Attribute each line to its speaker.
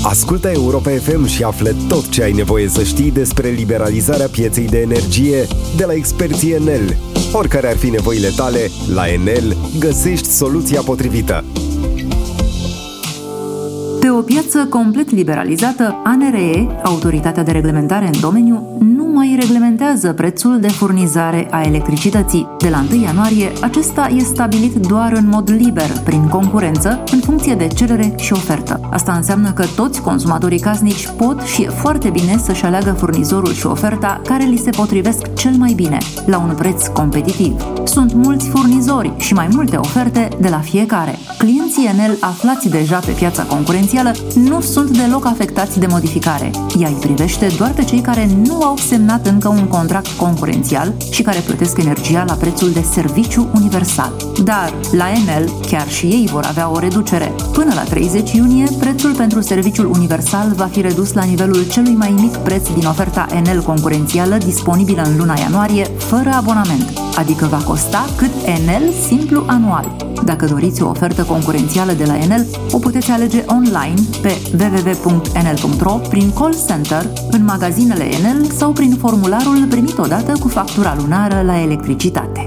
Speaker 1: Ascultă Europa FM și află tot ce ai nevoie să știi despre liberalizarea pieței de energie de la experții Enel. Oricare ar fi nevoile tale, la Enel găsești soluția potrivită.
Speaker 2: Pe o piață complet liberalizată, ANRE, Autoritatea de Reglementare în domeniu, nu mai reglementează prețul de furnizare a electricității. De la 1 ianuarie, acesta e stabilit doar în mod liber, prin concurență, în funcție de cerere și ofertă. Asta înseamnă că toți consumatorii casnici pot și e foarte bine să-și aleagă furnizorul și oferta care li se potrivesc cel mai bine, la un preț competitiv. Sunt mulți furnizori și mai multe oferte de la fiecare. Clienții Enel aflați deja pe piața concurențială nu sunt deloc afectați de modificare. Ea îi privește doar pe cei care nu au semnat încă un contract concurențial și care plătesc energia la prețul de serviciu universal. Dar la Enel chiar și ei vor avea o reducere. Până la 30 iunie, prețul pentru serviciul universal va fi redus la nivelul celui mai mic preț din oferta Enel concurențială disponibilă în luna ianuarie, fără abonament, adică va costa cât Enel simplu anual. Dacă doriți o ofertă concurențială de la Enel, o puteți alege online pe www.enel.ro, prin call center, în magazinele Enel sau prin formularul primit odată cu factura lunară la electricitate.